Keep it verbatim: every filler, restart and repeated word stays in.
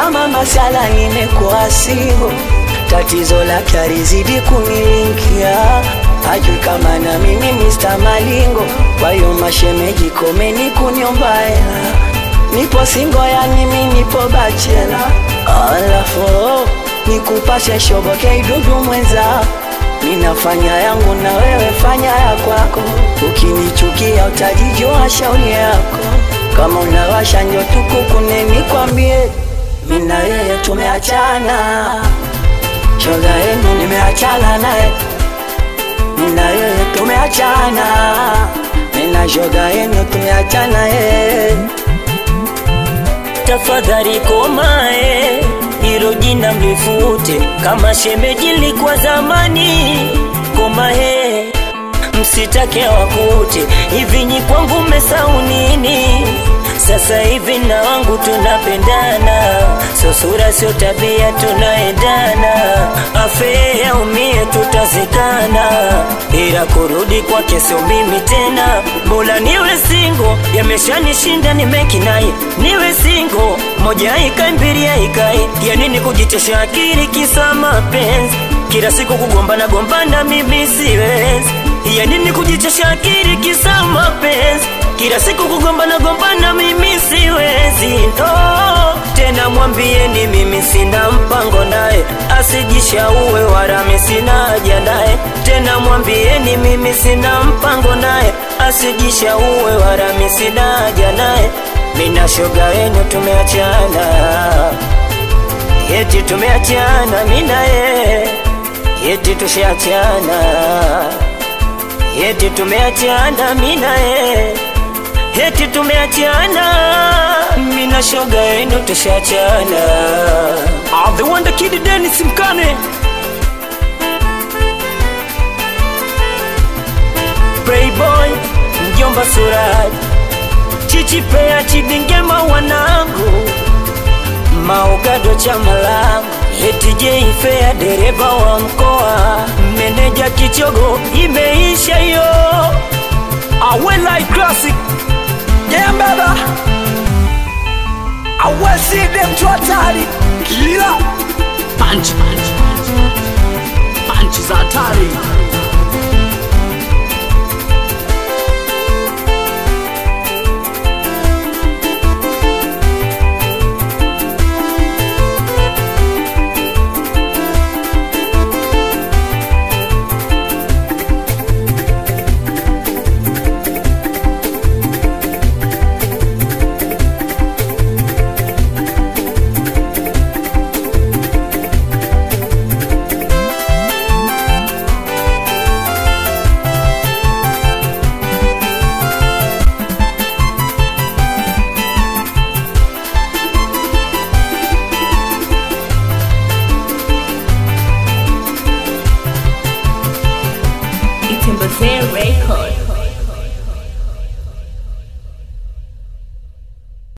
kama masala nimekuwa singo, tatizo lake alizidi kunilinkia, hajui kama na mimi Mister Malingo. Kwa hiyo mashemeji komeni kuniombaya, nipo singo yani mimi nipo bachela. Alafu nikupashe shoboke idudu mwenza, ninafanya yangu na wewe fanya ya kwako, ukinichukia utajijua shauri yako. Kama unawasha njo tukukune nikwambie, mimi na yeye tumeachana, shoga yenu nimeachana naye, mimi na yeye tumeachana, mimi na shoga yenu tumeachana yeye. Tafadhali komae, hilo jina mlifute, kama shemeji likuwa zamani. Komae, msitake wakute, hivi nyi kwangu mmesahau nini? Sasa hivi na wangu tunapendana, so sura sio tabia tunaendana, afe ya umie tutazikana, ila kurudi kwake sio mimi tena. Bora niwe single, yameshanishinda nimekinai, niwe single, moja ikai mbili ikai, ya nini kujitesha akili kisa mapenzi, kila siku kugombana gombana mimi siwezi. Ya nini kujitesha akili kisa mapenzi, kila siku kugombana gombana mimi siwezi. No, tena mwambieni mimi sina mpango naye, asijishauwe wala mimi sina haja naye. Tena mwambieni mimi sina mpango naye, asijishauwe wala mimi sina haja naye. Mimi na shoga yenu tumeachana, eti tumeachana mimi na yeye, eti tushaachana, eti tumeachana mimi na yeye, eti tumeachana, mimi na shoga yenu tushachana. I'm the one that kid Dennis Mkane, Playboy mjomba Suraj, Chichi Pea Chidingema wanangu, Maogado Chamalangu, eti J Fair dereva wa mkoa, meneja Kichogo imeisha yo. I will like classic, yeah baba. I will see them to atari, killer punch punch punch punch za atari.